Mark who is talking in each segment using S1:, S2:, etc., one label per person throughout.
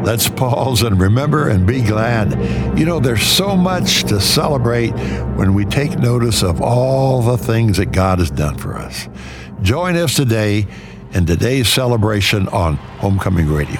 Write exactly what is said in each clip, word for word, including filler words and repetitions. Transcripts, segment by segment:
S1: Let's pause and remember and be glad. You know, there's so much to celebrate when we take notice of all the things that God has done for us. Join us today in today's celebration on Homecoming Radio.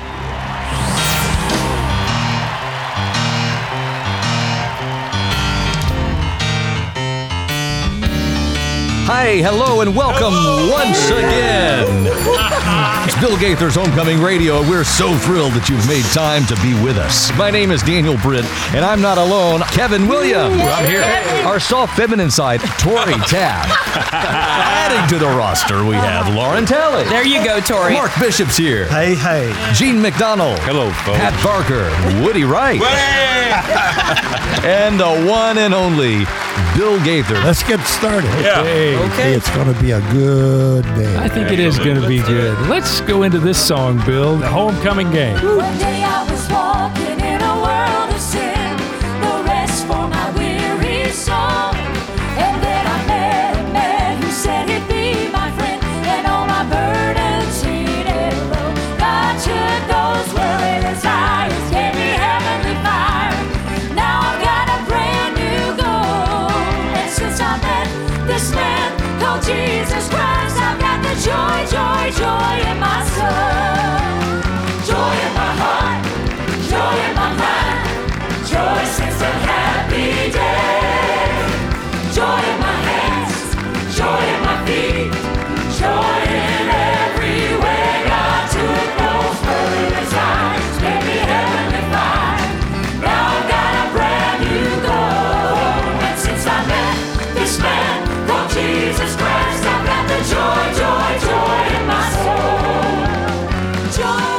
S2: Hi, hello, and welcome hello. once again. It's Bill Gaither's Homecoming Radio, and we're so thrilled that you've made time to be with us. My name is Daniel Britt, and I'm not alone. Kevin Williams.
S3: I'm here.
S2: Our soft feminine side, Tori Tapp. Adding to the roster, we have Lauren Talley.
S3: There you go, Tori.
S2: Mark Bishop's here.
S4: Hey, hey.
S2: Gene McDonald.
S5: Hello, folks.
S2: Pat Barker. Woody Wright. And the one and only Bill Gaither.
S4: Let's get started.
S5: Yeah.
S4: Hey,
S3: okay.
S4: It's going to be a good day.
S6: I think it is going to be good. Let's go into this song, Bill. The Homecoming Game.
S7: One day I was walking in a world of sin, no rest for my weary soul. And then I met a man who said he'd be my friend, and all my burdens he'd low. God took those worldly desires, gave me heavenly fire. Now I've got a brand new goal, and since I met this man called Jesus Christ, I've got the joy, joy, joy in my soul. Joy in my heart, joy in my mind, joy since a happy day. Joy in my hands, joy in my feet, joy in every way. God took those worldly desires, gave me heavenly fire. Now I've got a brand new goal, and since I met this man called Jesus Christ, I've got the joy, joy, joy in my soul. Joy.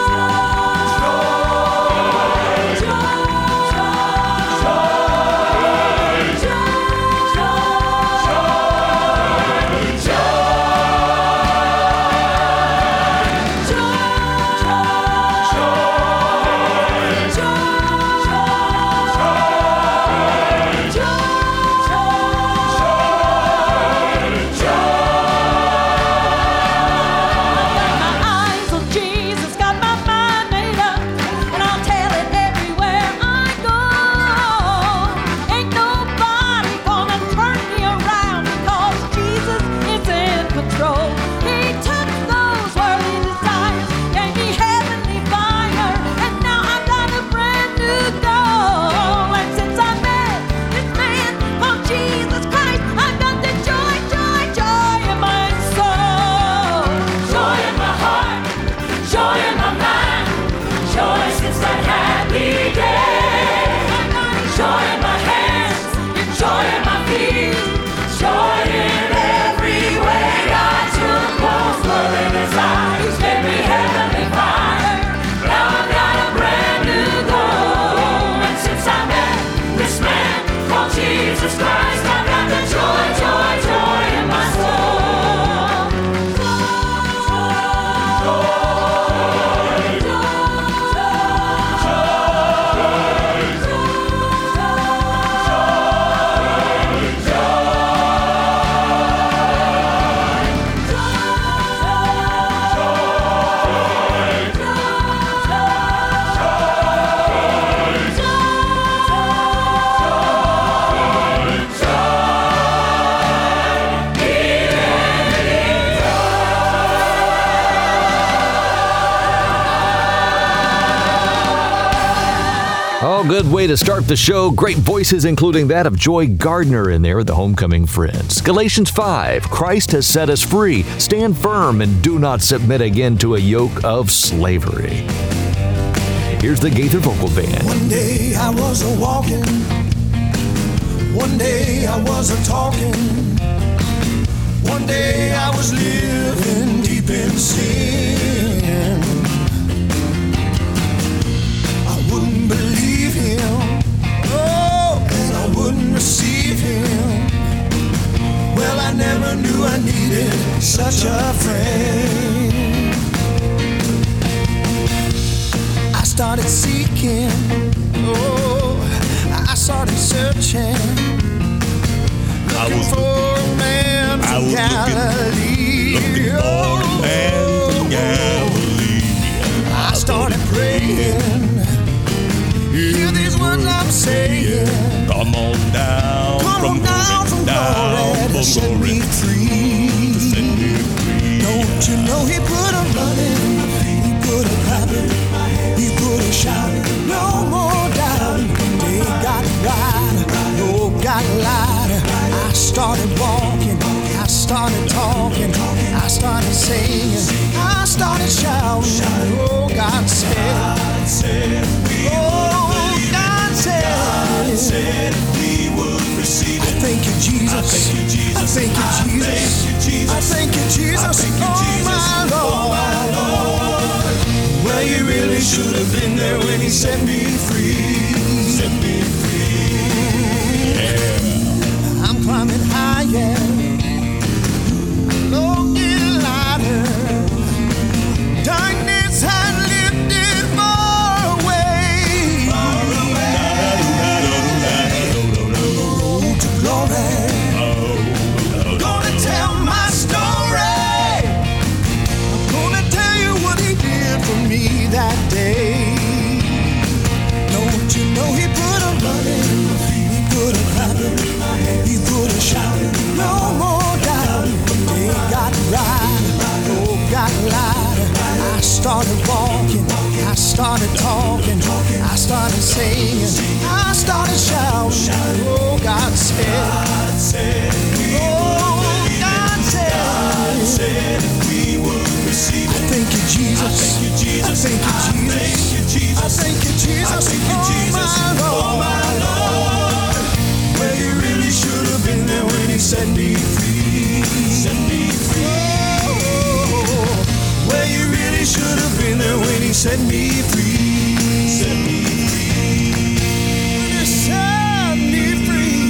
S2: Good way to start the show. Great voices, including that of Joy Gardner in there with the Homecoming Friends. Galatians five, Christ has set us free. Stand firm and do not submit again to a yoke of slavery. Here's the Gaither Vocal Band.
S8: One day I was a walking, one day I was a talking, one day I was living deep in sin. I wouldn't believe him, oh, and I wouldn't receive him. Well, I never knew I needed such a friend. I started seeking, oh, I started searching, looking for a man from Galilee.
S5: Looking, looking for a man from Galilee.
S8: I started started praying. Hear these words I'm saying.
S3: Come on down
S8: Come
S3: from
S8: on down
S3: glory,
S8: from
S3: down
S8: glory to
S3: from
S8: set
S3: glory
S8: me free.
S3: to set me free.
S8: Don't you know he put a running, he put a clapping, he put a shouting. No more doubting. They got right, no got lied. I started walking, I started talking, I started singing, I started shouting. Oh, God said, oh, God said, we would receive it. I thank you, Jesus. I thank you, Jesus. I thank you, Jesus. I thank you, Jesus. Oh, my Lord. Well, you really should have been there when he set me free. Set me free. Yeah. I'm climbing higher. Low getting lighter. Darkness had lifted far away. Far away. Road to glory. Gonna tell my story. I'm gonna tell you what he did for me that day. Don't you know he put a running, he put a clapping, he put a shouting. No more doubting. They got right, no got lied. I started walking, I started talking, I started singing, I started shouting. Oh, God said, oh, God said, we will receive it. I thank you, Jesus. I thank you, Jesus. I thank you, Jesus. I thank you, Jesus. I thank you, Jesus. Oh, my Lord. Well, you really should have been there when he set me free. Set me free. Oh, well, you really should have been there when he set me free. Set me free. When he set me free.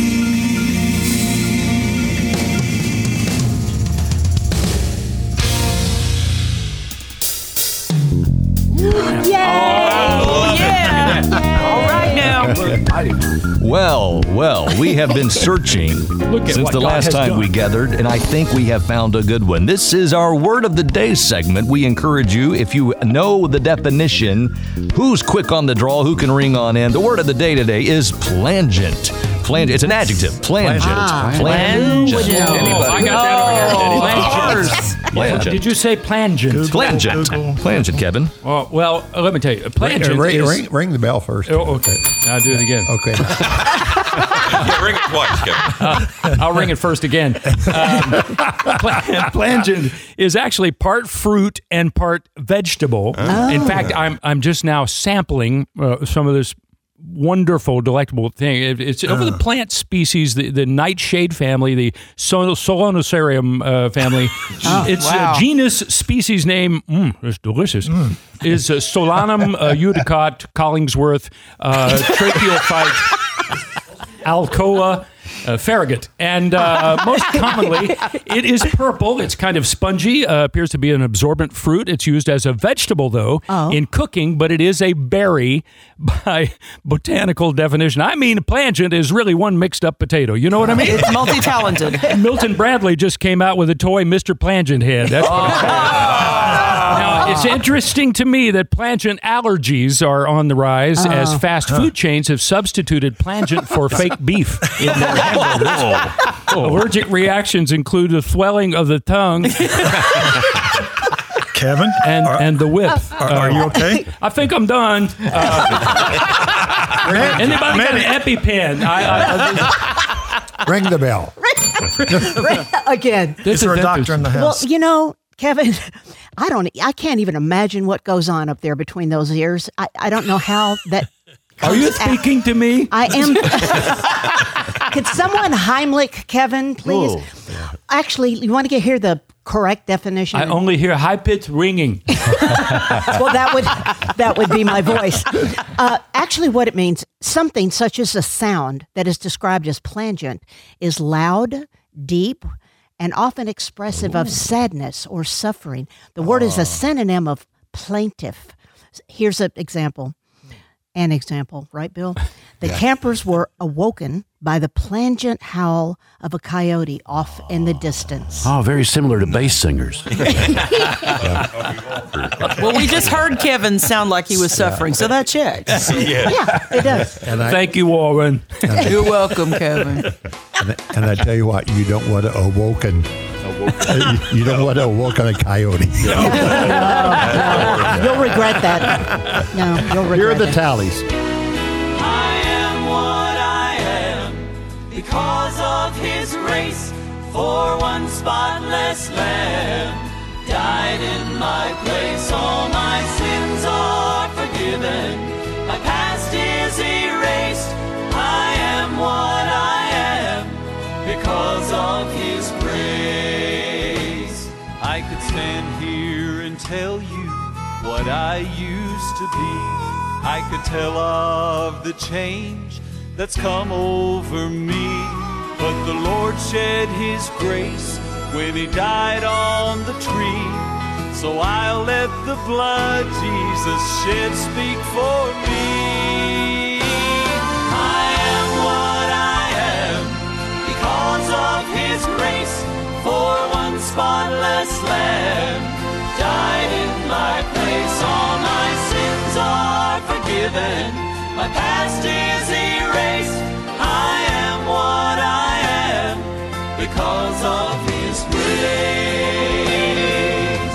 S6: Oh, yeah. All right now.
S2: Well, well, we have been searching
S6: Look at
S2: since
S6: what
S2: the
S6: God
S2: last
S6: has
S2: time
S6: done.
S2: we gathered, and I think we have found a good one. This is our Word of the Day segment. We encourage you, if you know the definition, who's quick on the draw, who can ring on in. The word of the day today is plangent. Plangent. It's an adjective. Plangent.
S5: Ah,
S2: plangent.
S5: plangent.
S2: Anybody?
S6: I got that over here.
S2: Plangent. Plangent.
S6: Did you say plangent?
S2: Plangent. Plangent, Kevin.
S6: Oh, well, uh, let me tell you.
S4: Ring,
S6: Plangent
S4: ring,
S6: is...
S4: ring, ring the bell first.
S6: Oh, okay. I'll do it again.
S4: Okay.
S3: Yeah, ring it twice, Kevin.
S6: I'll ring it first again. Um, pla- plangent is actually part fruit and part vegetable. In fact, I'm I'm just now sampling uh, some of this wonderful, delectable thing. It, it's over the plant species, the, the nightshade family, the Sol- Solanacerium uh, family. It's
S5: wow.
S6: uh, genus, species name, mm, it's delicious, is uh, Solanum uh, Eudicot Collingsworth uh, Tracheophyte Alcoa uh, Farragut. And uh, most commonly, it is purple. It's kind of spongy, uh, appears to be an absorbent fruit. It's used as a vegetable, though,
S5: Oh.
S6: in cooking, but it is a berry by botanical definition. I mean, plangent is really one mixed up potato. You know what I mean?
S5: It's multi-talented.
S6: Milton Bradley just came out with a toy Mister Plangent head. That's what I'm saying. Now, it's interesting to me that plangent allergies are on the rise as fast food chains have substituted plangent for fake beef in their hamburgers. Allergic reactions include the swelling of the tongue
S9: Kevin,
S6: and,
S9: are,
S6: and the whip.
S9: are, are you okay?
S6: I think I'm done. Uh, anybody got an EpiPen? I, I,
S4: Ring the bell.
S10: Again.
S6: this
S9: Is there a
S6: is
S9: doctor in the
S10: Well,
S9: house?
S10: you know, Kevin, I don't. I can't even imagine what goes on up there between those ears. I, I don't know how that.
S6: Are you
S10: comes out.
S6: speaking to me?
S10: I am. Could someone Heimlich, Kevin, please?
S2: Whoa.
S10: Actually, you want to get hear the correct definition?
S6: I only hear high-pitched ringing.
S10: Well, that would that would be my voice. Uh, actually, what it means, something such as a sound that is described as plangent, is loud, deep, and often expressive of sadness or suffering. The word is a synonym of plaintive. Here's an example. an example, right, Bill? The campers were awoken by the plangent howl of a coyote off in the distance.
S5: Oh, very similar to bass singers.
S9: Well, we just heard Kevin sound like he was suffering, so that checks.
S10: Yeah, it does.
S4: And I,
S6: Thank you, Warren.
S9: You're welcome, Kevin.
S4: and, and I tell you what, you don't want to awoken. You don't want to awoken a coyote.
S10: No, no. You'll regret that. No, you'll regret
S4: Here are the
S10: it.
S4: tallies.
S8: I am what I am because of his race. For one spotless lamb died in my place. All my sins are forgiven. My past is erased. I am what I am because of his grace. I could stand here and tell you what I used to be. I could tell of the change that's come over me. But the Lord shed his grace when he died on the tree. So I'll let the blood Jesus shed speak for me. I am what I am because of his grace. For one spotless lamb died in my place. All my sins are forgiven. My past is erased. I am what I am because of his grace.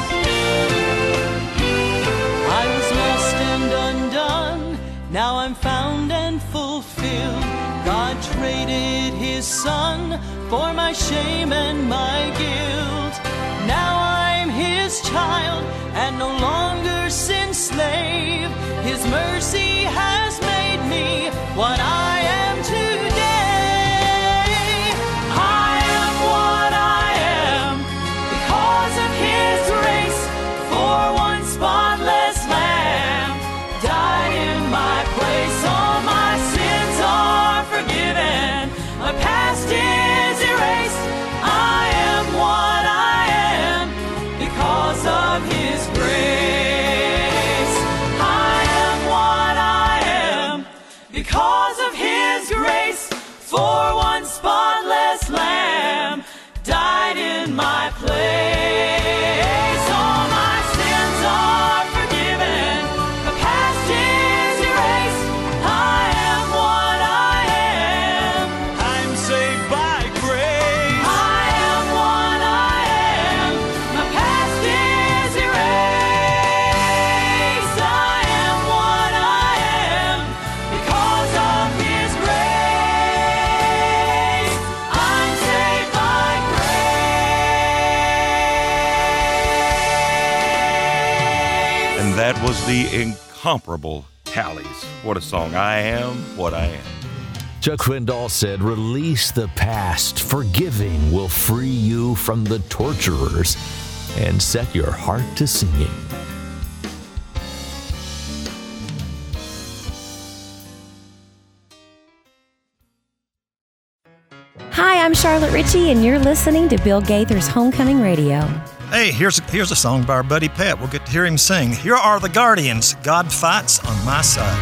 S8: I was lost and undone. Now I'm found and fulfilled. God traded his son for my shame and my guilt. Now I'm his child and no longer sin's slave. His mercy has made me what I am today. I am what I am because of his grace. For one spotless lamb died in my place. All my sins are forgiven. My past is erased. I am what I am because of his grace. I am what I am because of his grace. For one spotless lamb died in my place. All my sins are forgiven. The past is erased. I am what I am. I'm saved by grace. I am what I am. My past is erased. I am what I am because of his grace. I'm saved by grace.
S3: And that was the incomparable Tallies. What a song. I am what I am.
S2: Chuck Swindoll said, release the past. Forgiving will free you from the torturers and set your heart to singing.
S11: Hi, I'm Charlotte Ritchie, and you're listening to Bill Gaither's Homecoming Radio.
S12: Hey, here's a, here's a song by our buddy Pat. We'll get to hear him sing. Here are the Guardians. God fights on my side.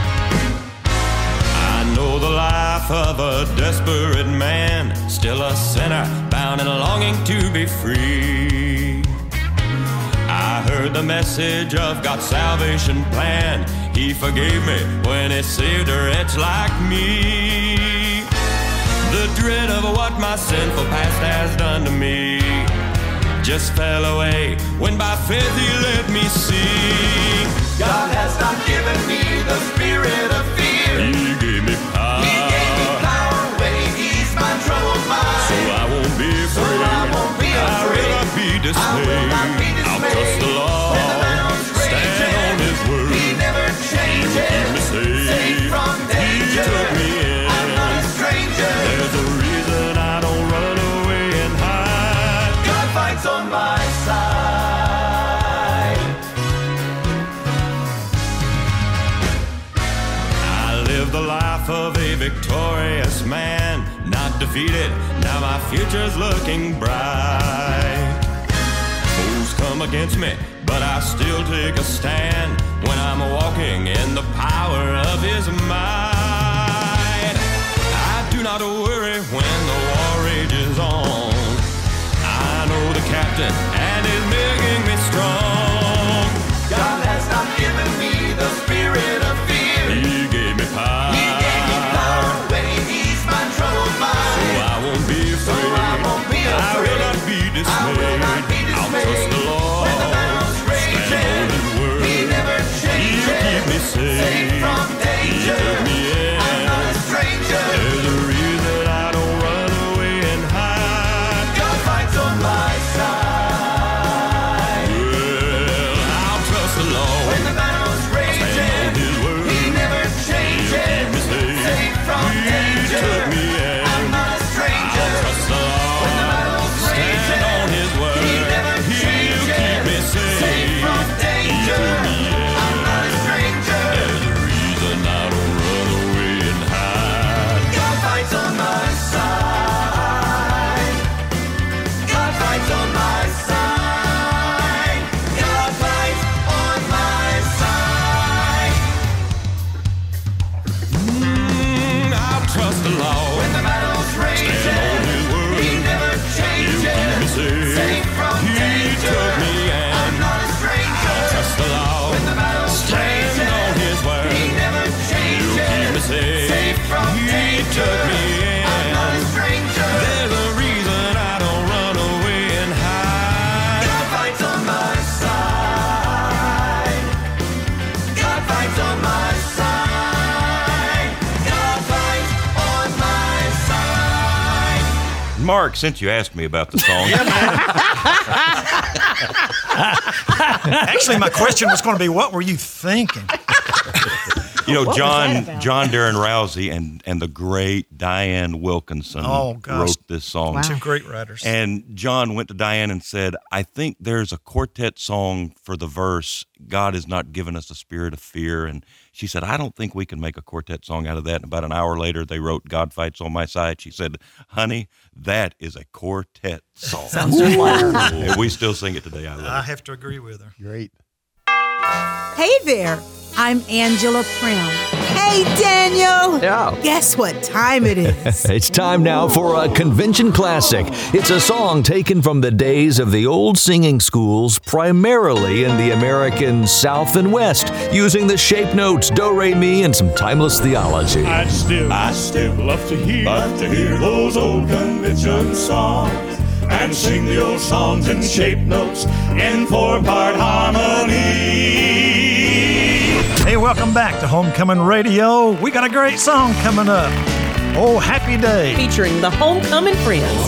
S8: I know the life of a desperate man, still a sinner, bound and longing to be free. I heard the message of God's salvation plan. He forgave me when he saved a wretch like me. The dread of what my sinful past has done to me just fell away when by faith he let me see. God has not given me the spirit of fear. He gave me power. He gave me power when he eased my troubled mind. So I won't be afraid. So I won't be afraid. I will not be dismayed. I will not be dismayed. I'll trust the Lord. Stand on his word. He never changes. He will keep me safe. Safe from danger. He took me in. I'm not a stranger. There's a reason I don't run away and hide. God fights on my side. I live the life of a victorious man, not defeated. Now my future's looking bright. Foes come against me, but I still take a stand when I'm walking in the power of his might.
S3: Mark, since you asked me about the song.
S12: Actually, my question was going to be, what were you thinking?
S3: You know,
S12: What was
S3: John
S12: that about?
S3: John Darren Rousey and, and the great Diane Wilkinson
S12: Oh, gosh.
S3: wrote this song.
S12: Wow. Two great writers.
S3: And John went to Diane and said, I think there's a quartet song for the verse, God has not given us a spirit of fear. And she said, I don't think we can make a quartet song out of that. And about an hour later, they wrote God Fights on My Side. She said, honey, that is a quartet song.
S12: Sounds just like her.
S3: And we still sing it today. I love it.
S12: I have to agree with her.
S4: Great.
S13: Hey there, I'm Angela Prim. Hey, Daniel.
S2: Yeah.
S13: Guess what time it is?
S2: It's time now for a convention classic. It's a song taken from the days of the old singing schools, primarily in the American South and West, using the shape notes, do, re, mi, and some timeless theology.
S14: I'd still, I still love to hear, love to hear those old convention songs and sing the old songs in shape notes in four-part harmony.
S12: Hey, welcome back to Homecoming Radio. We got a great song coming up. Oh, Happy Day.
S9: Featuring the Homecoming Friends.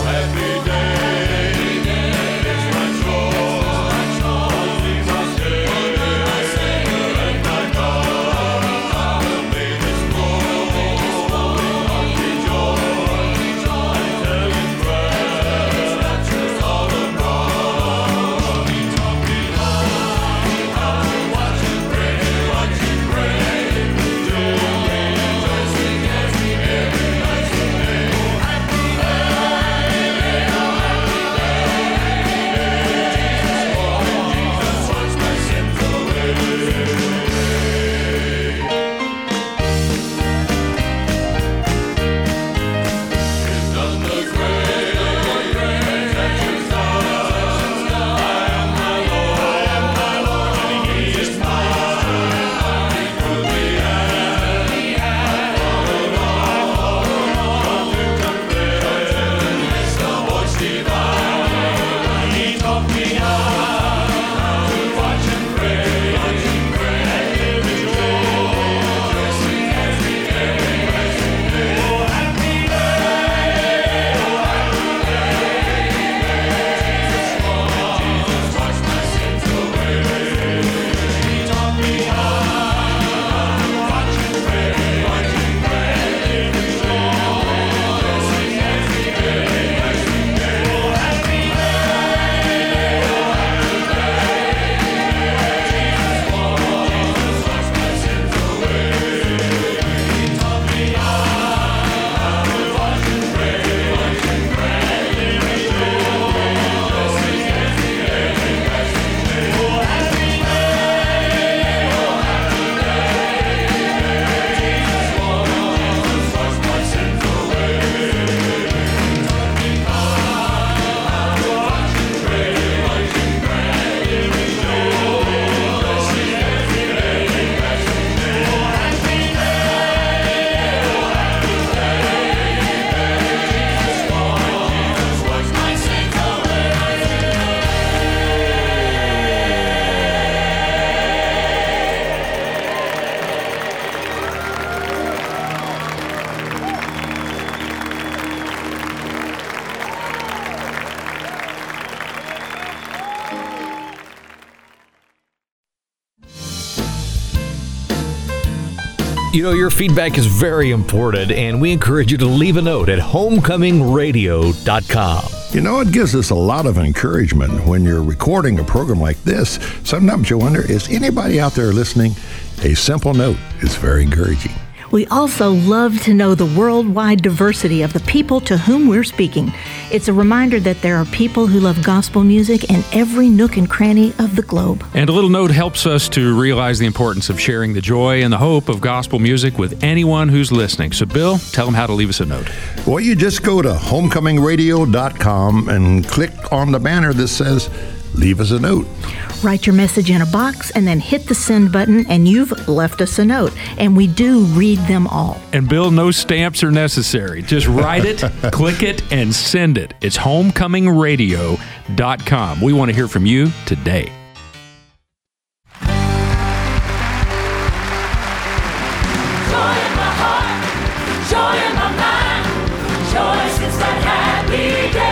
S2: You know, your feedback is very important, and we encourage you to leave a note at homecoming radio dot com.
S1: You know, it gives us a lot of encouragement when you're recording a program like this. Sometimes you wonder, is anybody out there listening? A simple note is very encouraging.
S15: We also love to know the worldwide diversity of the people to whom we're speaking. It's a reminder that there are people who love gospel music in every nook and cranny of the globe.
S6: And a little note helps us to realize the importance of sharing the joy and the hope of gospel music with anyone who's listening. So, Bill, tell them how to leave us a note.
S1: Well, you just go to homecoming radio dot com and click on the banner that says, leave us a note.
S15: Write your message in a box and then hit the send button, and you've left us a note. And we do read them all.
S6: And Bill, no stamps are necessary. Just write it, click it, and send it. It's homecoming radio dot com. We want to hear from you today.
S7: Joy in my heart, joy in my mind, joy since that happy day.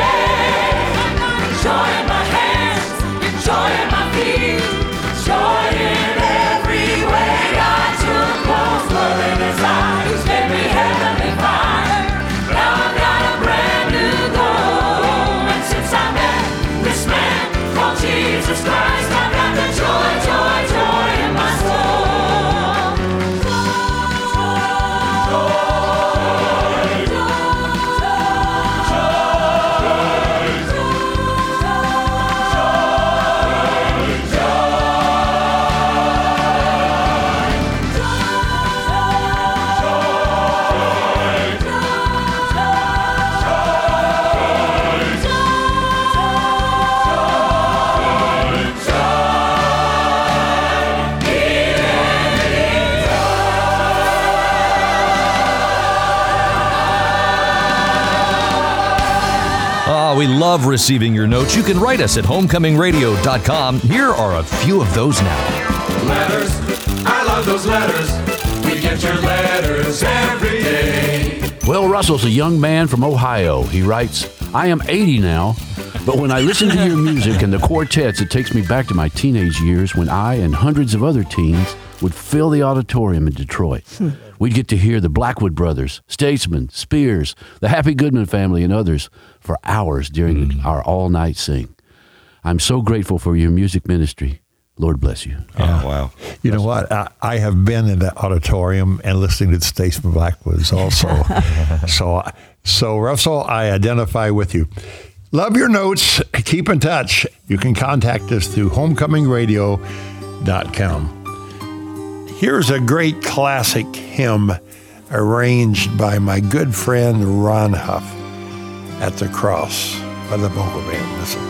S2: While we love receiving your notes, you can write us at homecoming radio dot com. Here are a few of those now.
S14: Letters, I love those letters. We get your letters every day.
S5: Well, Russell's a young man from Ohio. He writes, I am eighty now, but when I listen to your music and the quartets, it takes me back to my teenage years when I and hundreds of other teens would fill the auditorium in Detroit. Hmm. We'd get to hear the Blackwood Brothers, Statesman, Spears, the Happy Goodman family, and others for hours during mm. our all-night sing. I'm so grateful for your music ministry. Lord bless you.
S3: Yeah. Oh, wow.
S4: You know what? I, I have been in the auditorium and listening to the Statesman Blackwoods also. so, so, Russell, I identify with you. Love your notes. Keep in touch. You can contact us through homecoming radio dot com. Here's a great classic hymn arranged by my good friend Ron Huff, At the Cross, by the vocal band. Listen.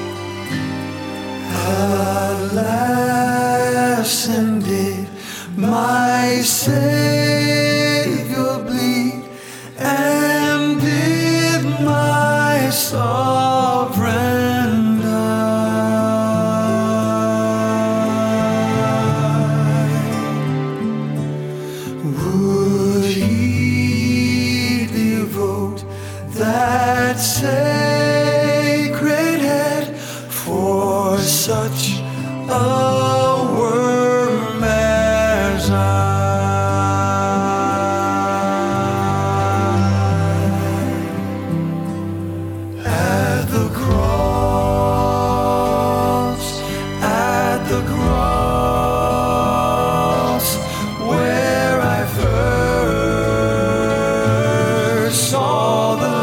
S8: Alas, indeed, my Savior bleed, and did my sovereign die. Would he devote that sacred head for such a worm as I? At the cross, at the cross, where I first saw the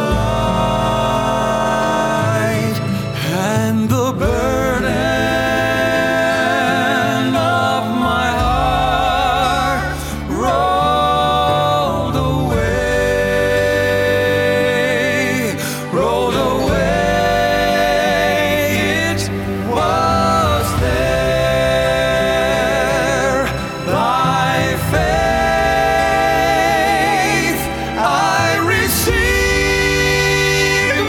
S8: light and the burden of my heart rolled away, rolled away. It was there by faith I received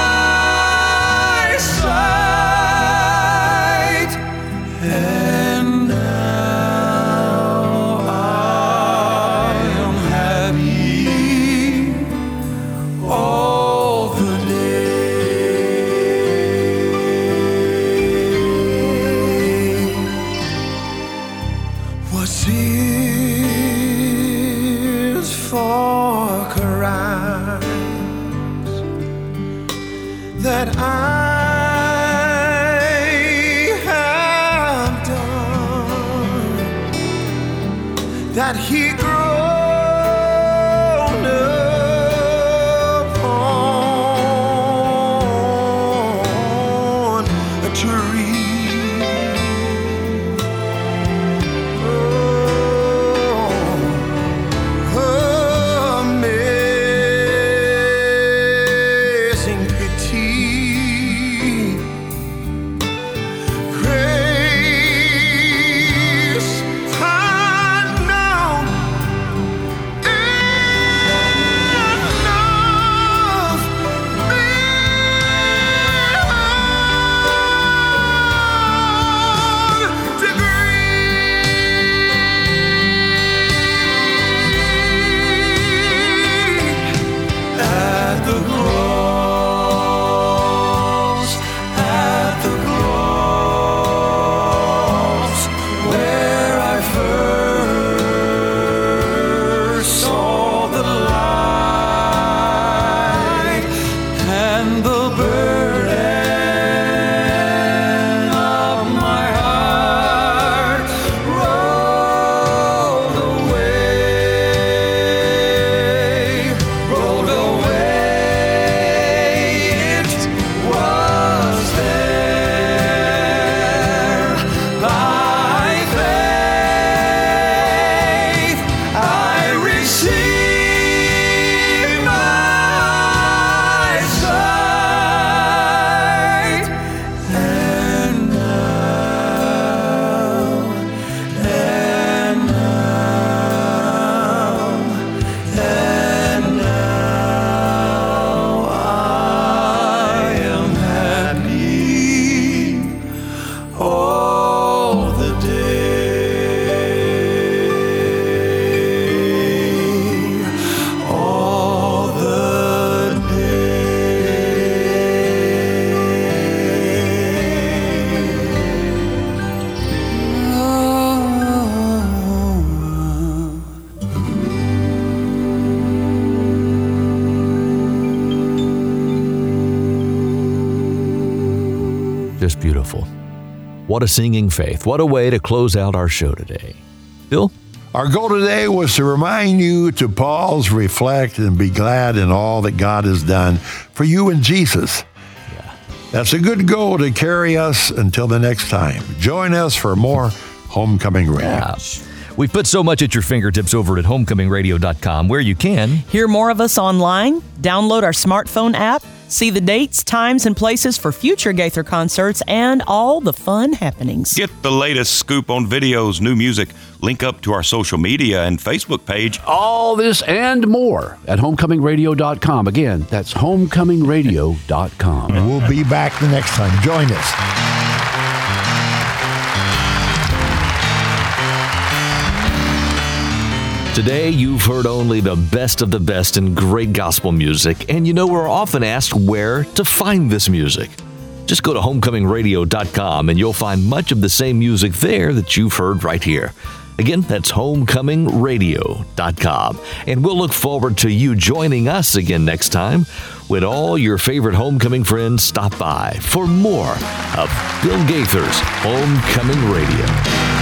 S8: my sight, and now I am happy all the day. What's his for crimes that I have done, that he groaned upon a tree? Oh, amazing pity, grace unknown
S2: Just beautiful. What a singing faith. What a way to close out our show today. Bill?
S1: Our goal today was to remind you to pause, reflect, and be glad in all that God has done for you and Jesus.
S2: Yeah.
S1: That's a good goal to carry us until the next time. Join us for more Homecoming Radio.
S2: Yeah. We've put so much at your fingertips over at homecoming radio dot com, where you can
S9: hear more of us online, download our smartphone app, see the dates, times, and places for future Gaither concerts, and all the fun happenings.
S3: Get the latest scoop on videos, new music, link up to our social media and Facebook page.
S5: All this and more at homecoming radio dot com. Again, that's homecoming radio dot com.
S1: And we'll be back the next time. Join us.
S2: Today, you've heard only the best of the best in great gospel music, and you know we're often asked where to find this music. Just go to homecoming radio dot com and you'll find much of the same music there that you've heard right here. Again, that's homecoming radio dot com. And we'll look forward to you joining us again next time when all your favorite homecoming friends stop by for more of Bill Gaither's Homecoming Radio.